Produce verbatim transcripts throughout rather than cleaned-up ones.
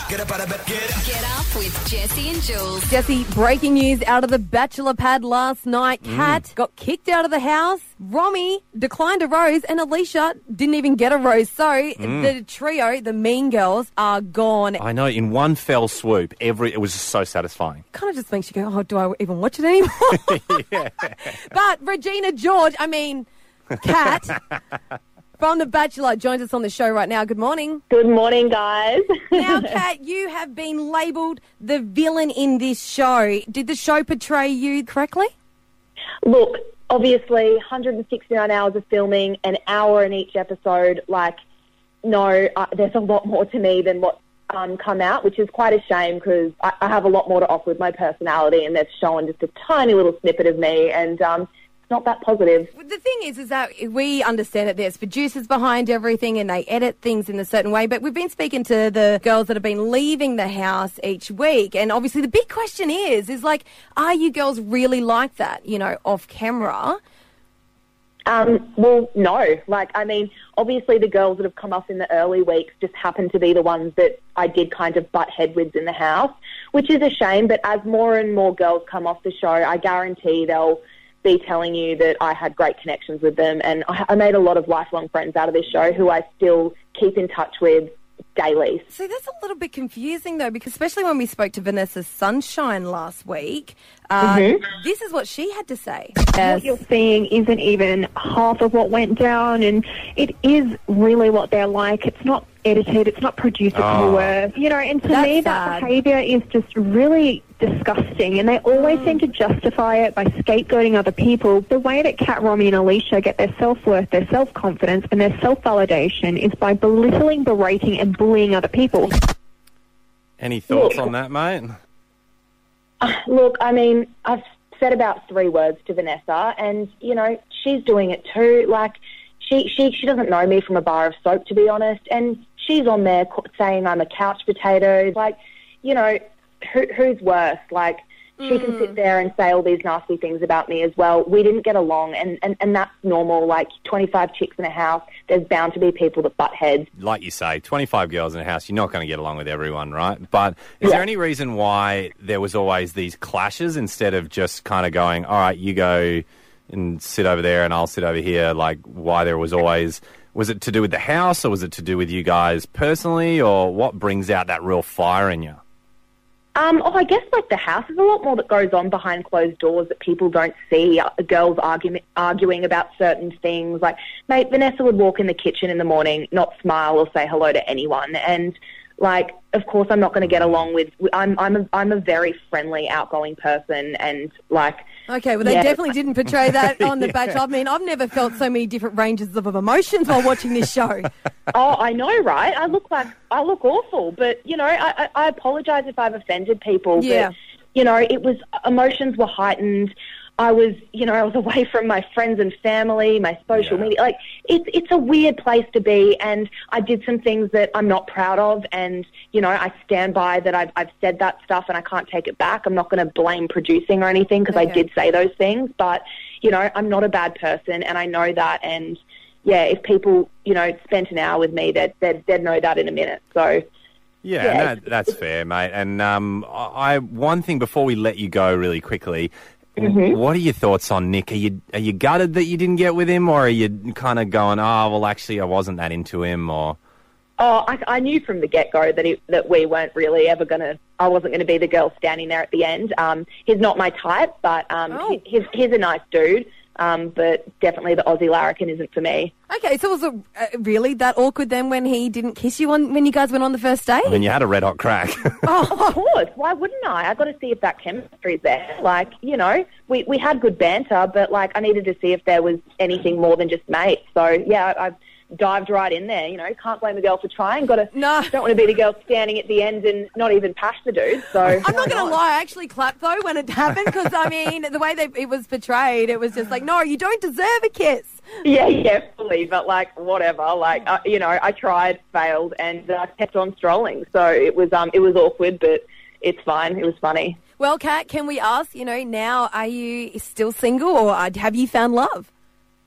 Get up out of bed, get up. Get up with Jesse and Jules. Jesse, breaking news out of the Bachelor pad last night. Kat mm. got kicked out of the house. Romy declined a rose, and Alicia didn't even get a rose. So mm. the trio, the Mean Girls, are gone. I know, in one fell swoop, every it was just so satisfying. Kind of just makes you go, oh, do I even watch it anymore? Yeah. But Regina George, I mean, Kat from The Bachelor joins us on the show right now. Good morning. Good morning, guys. Now, Kat, you have been labelled the villain in this show. Did the show portray you correctly? Look, obviously, one hundred sixty-nine hours of filming, an hour in each episode. Like, no, uh, there's a lot more to me than what um, come out, which is quite a shame because I, I have a lot more to offer with my personality, and they've shown just a tiny little snippet of me, and um, it's not that positive. The thing is, is that we understand that there's producers behind everything and they edit things in a certain way, but we've been speaking to the girls that have been leaving the house each week, and obviously the big question is, is like, are you girls really like that, you know, off camera? Um, well, no. Like, I mean, obviously the girls that have come off in the early weeks just happen to be the ones that I did kind of butt headwinds in the house, which is a shame, but as more and more girls come off the show, I guarantee they'll be telling you that I had great connections with them, and I, I made a lot of lifelong friends out of this show who I still keep in touch with daily. See, that's a little bit confusing, though, because especially when we spoke to Vanessa Sunshine last week, uh, mm-hmm. this is what she had to say. Yes. What you're seeing isn't even half of what went down, and it is really what they're like. It's not edited, it's not producer coerced, oh. you know, and to That's me sad. that behaviour is just really disgusting, and they always mm. seem to justify it by scapegoating other people. The way that Kat, Romy and Alicia get their self-worth, their self-confidence and their self-validation is by belittling, berating and bullying other people. Any thoughts look, on that, mate? Uh, look, I mean, I've said about three words to Vanessa, and, you know, she's doing it too. Like, she, she, she doesn't know me from a bar of soap, to be honest, and she's on there saying I'm a couch potato. Like, you know, who, who's worse? Like, she mm. can sit there and say all these nasty things about me as well. We didn't get along, and, and, and that's normal. Like, twenty-five chicks in a house, there's bound to be people that butt heads. Like you say, twenty-five girls in a house, you're not going to get along with everyone, right? But is yeah. there any reason why there was always these clashes instead of just kind of going, all right, you go and sit over there and I'll sit over here? Like, why there was always... Was it to do with the house, or was it to do with you guys personally, or what brings out that real fire in you? Um, oh, I guess, like, the house, there's a lot more that goes on behind closed doors that people don't see. Uh, girls argue, arguing about certain things. Like, mate, Vanessa would walk in the kitchen in the morning, not smile or say hello to anyone. And, like, of course I'm not going to get along with... I'm I'm a, I'm a very friendly, outgoing person, and, like... Okay, well, they yeah. definitely didn't portray that on The yeah. Bachelor. I mean, I've never felt so many different ranges of emotions while watching this show. Oh, I know, right? I look like... I look awful, but, you know, I, I, I apologise if I've offended people. Yeah. But, you know, it was... Emotions were heightened. I was, you know, I was away from my friends and family, my social yeah. media. Like, it's it's a weird place to be, and I did some things that I'm not proud of, and, you know, I stand by that I've, I've said that stuff and I can't take it back. I'm not going to blame producing or anything because okay. I did say those things, but, you know, I'm not a bad person, and I know that, and, yeah, if people, you know, spent an hour with me, they'd, they'd, they'd know that in a minute, so... Yeah, yeah. No, that's fair, mate. And um, I one thing before we let you go really quickly... Mm-hmm. What are your thoughts on Nick? Are you are you gutted that you didn't get with him, or are you kind of going, oh, well, actually, I wasn't that into him, or... Oh, I, I knew from the get-go that it, that we weren't really ever going to... I wasn't going to be the girl standing there at the end. Um, he's not my type, but um, oh. he, he's, he's a nice dude, um, but definitely the Aussie larrikin isn't for me. Okay, so was it uh, really that awkward then when he didn't kiss you on when you guys went on the first date? I mean, you had a red-hot crack. Oh, of course. Why wouldn't I? I got to see if that chemistry's there. Like, you know, we, we had good banter, but, like, I needed to see if there was anything more than just mates. So, yeah, I... I dived right in there, you know, can't blame a girl for trying. Got to, no. Don't want to be the girl standing at the end and not even pash the dude, so... I'm not going to lie, I actually clapped, though, when it happened, because, I mean, the way they, it was portrayed, it was just like, no, you don't deserve a kiss. Yeah, yeah, fully, but, like, whatever. Like, uh, you know, I tried, failed, and I uh, kept on strolling, so it was, um, it was awkward, but it's fine. It was funny. Well, Kat, can we ask, you know, now, are you still single, or have you found love?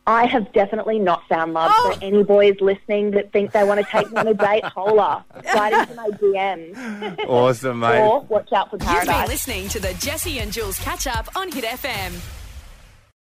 I have definitely not found love. Oh. So any boys listening that think they want to take me on a date, holla. Slide into my D Ms. Awesome, mate. Or watch out for You've paradise. been listening to the Jesse and Jules catch up on Hit F M.